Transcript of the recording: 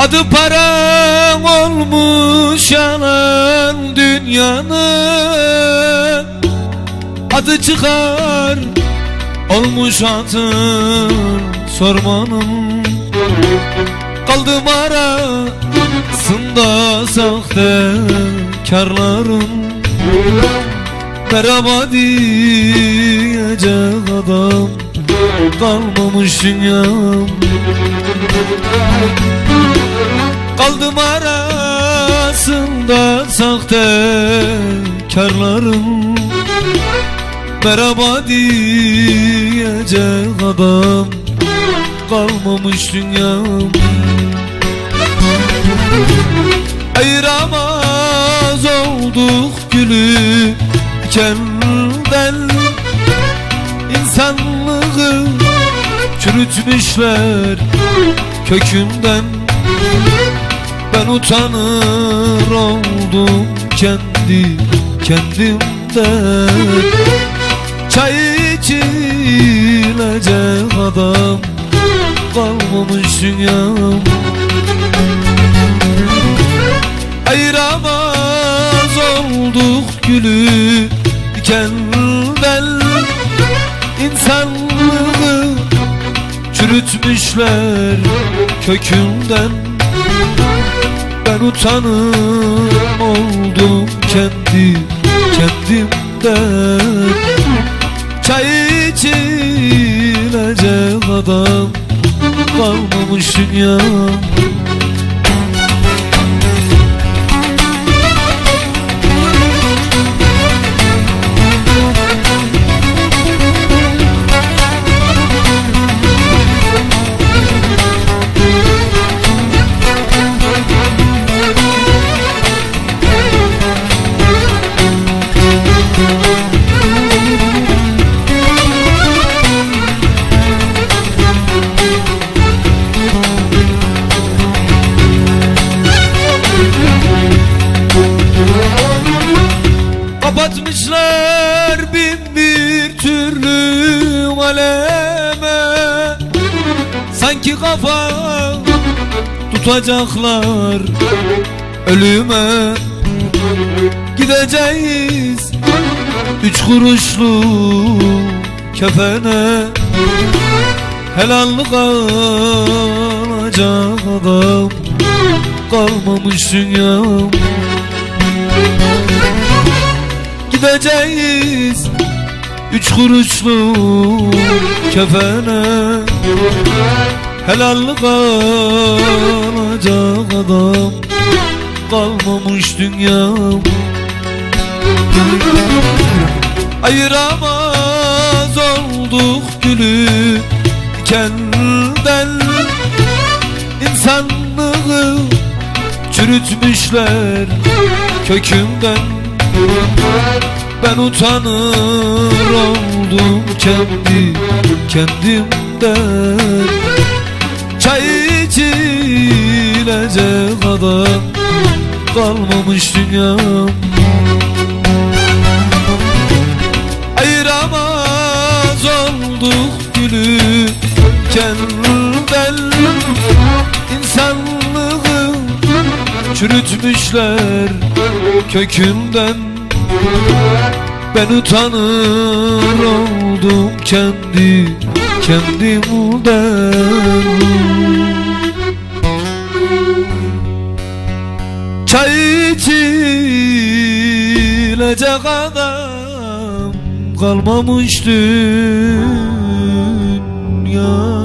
Adı param olmuş yalan dünyanın, adı çıkar olmuş hatır sormanın. Kaldım arasında sahtekarların, merhaba diyecek adam kalmamış dünyam. Kaldım arasında sahtekarların, merhaba diyecek adam kalmamış dünyam. Ayıramaz olduk gülü dikenlerden, İnsanlığı çürütmüşler kökünden. Ben utanır oldum kendi kendimden. Çay içilecek adam kalmamış dünyam. Ayıramaz olduk gülü dikenlerden, İnsanlığı çürütmüşler kökünden. Ben utanır oldum kendi kendimden. Çay içilecek adam kalmamış dünyam. Kapatmışlar bin bir türlü aleme, sanki kafa tutacaklar ölüme. Gideceğiz 3 kuruşlu kefene, helallik alacak adam kalmamış dünyam. Gideceğiz 3 kuruşlu kefene, helallik alacak adam kalmamış dünyam. Ayıramaz olduk gülü dikenlerden, İnsanlığı çürütmüşler kökünden. Ben utanır oldum kendi kendimden. Çay içilecek adam kalmamış dünyam. Ayıramaz olduk gülü dikenlerden, İnsanlığı çürütmüşler kökünden. Ben utanır oldum kendi kendimden. Çay içilecek adam kalmamış dünya.